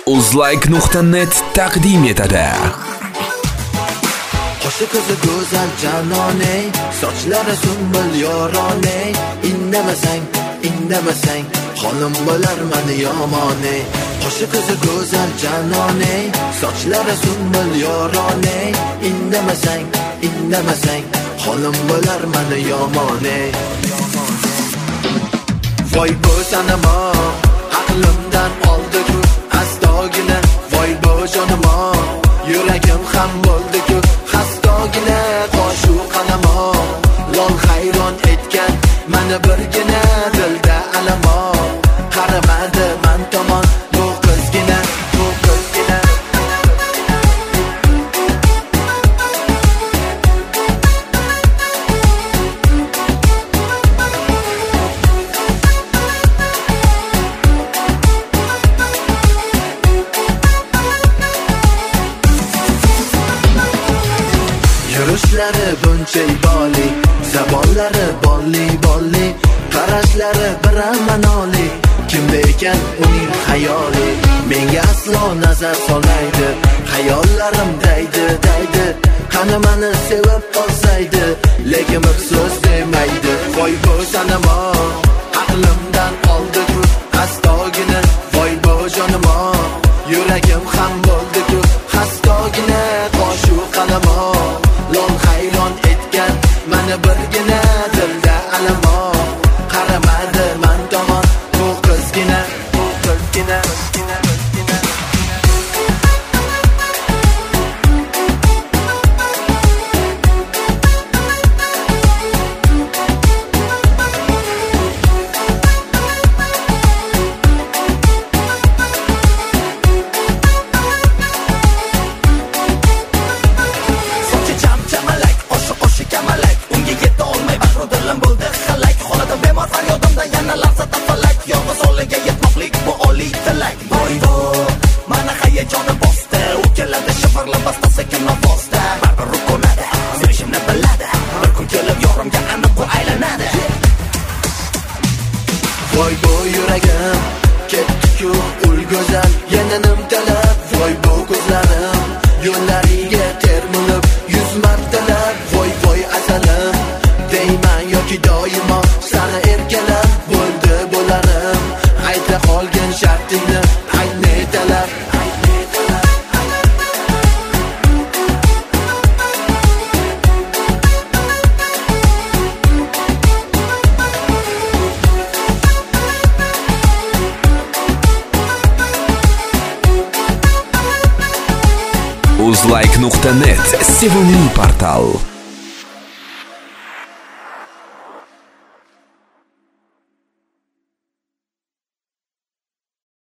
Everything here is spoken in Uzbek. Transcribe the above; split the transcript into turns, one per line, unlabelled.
Uzlike.net taqdim etadi.
Qo'shiq qizi go'zal janone, sochlari sumbul yorone, indamasang, xonim bo'lar meni yomone. Qo'shiq qizi go'zal janone, sochlari sumbul yorone, indamasang, xonim bo'lar meni yomone. Voy bu sanamo, aqlimdan oldi-ku astogina, voy bu jonimo, yuragim ham bo'ldi-ku xastogina, qoshu qalamo, lol hayron etgan meni birgina, dilda alamo, qaramadi men tomon bu qizgina. Yurishlari buncha iboli, zabonlari bolli, qarashlari biramanoli, kimda ekan uning xayoli, menga aslo nazar solmaydi, xayollarim daydi, qani meni sevib qolsaydi, lekin bir so'z demaydi. Voy bu sanamo, aqlimdan oldi-ku astogina, voy bu jonimo, yuragim ham bo'ldi-ku xastogina, qoshu qalamo, lol hayron etgan meni birgina, dilda alamo, qaramadi men tomon bu qizgina. Voy bu yuragim ketdi-ku ul go'zal, yana nimtalab, voy bu ko'zlarim yo'llariga termilib 100 martalab, voy asalim deyman yoki doimo sani erkalab, bo'ldi bo'larim, ayta qolgan shartingni aytni talab.
Uzlike.net sevimli portal.